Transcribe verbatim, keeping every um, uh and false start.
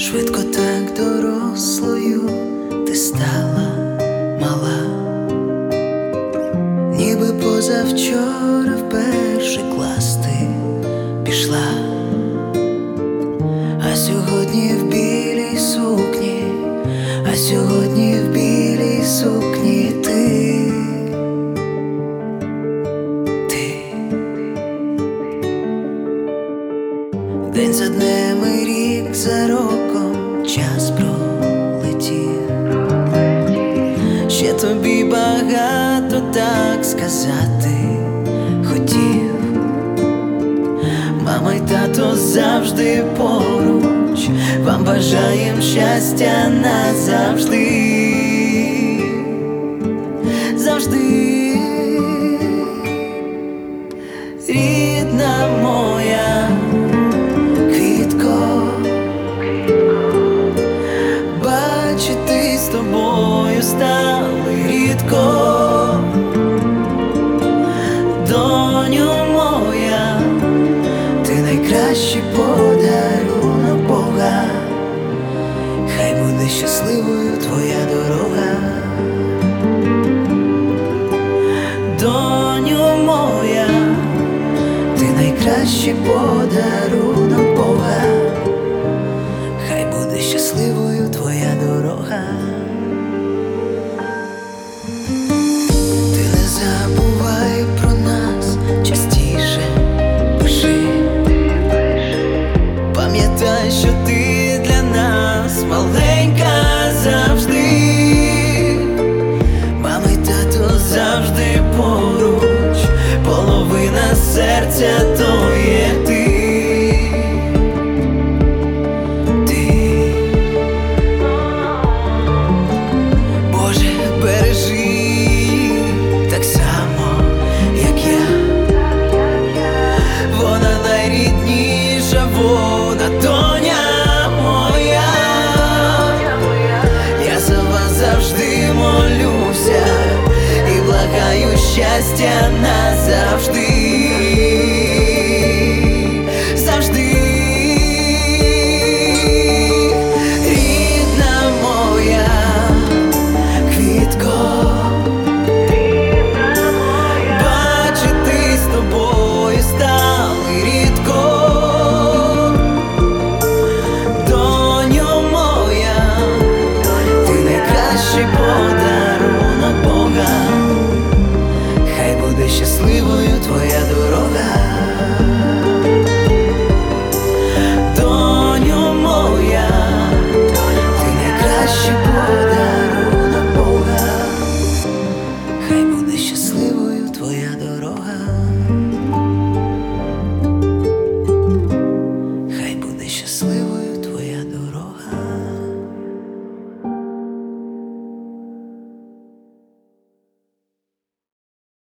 Швидко так дорослою ти стала мала, ніби позавчора в перший клас ти пішла, а сьогодні в білій сукні, а сьогодні в білій сукні ти, ти день за днем і рік за роком час пролетів. Ще тобі багато так сказати хотів. Мама й тато завжди поруч, вам бажаєм щастя назавжди, завжди. Рідна моя квітко, бачити з тобою стали рідко. Доню моя, ти найкращий подарунок Бога, хай буде щасливою твоя дорога. Доню моя, ти найкращий подарунок Бога, хай буде щасливою твоя дорога. Ти не забувай про нас, частіше пиши. Пам'ятай, що ти для нас маленька завжди. Мама й тато завжди поруч, половина серця то є ти. Ти, Боже, бережи її так само, як я. Вона найрідніша, вона доня моя. Я за вас завжди молюся і благаю щастя назавжди, завжди. Рідна моя квітко, бачити з тобою стали рідко. Доню моя, ти найкращий подарунок Бога, хай буде щасливою твоя дорога. Доню моя, ти найкращий подарунок Бога, хай буде щасливою твоя дорога.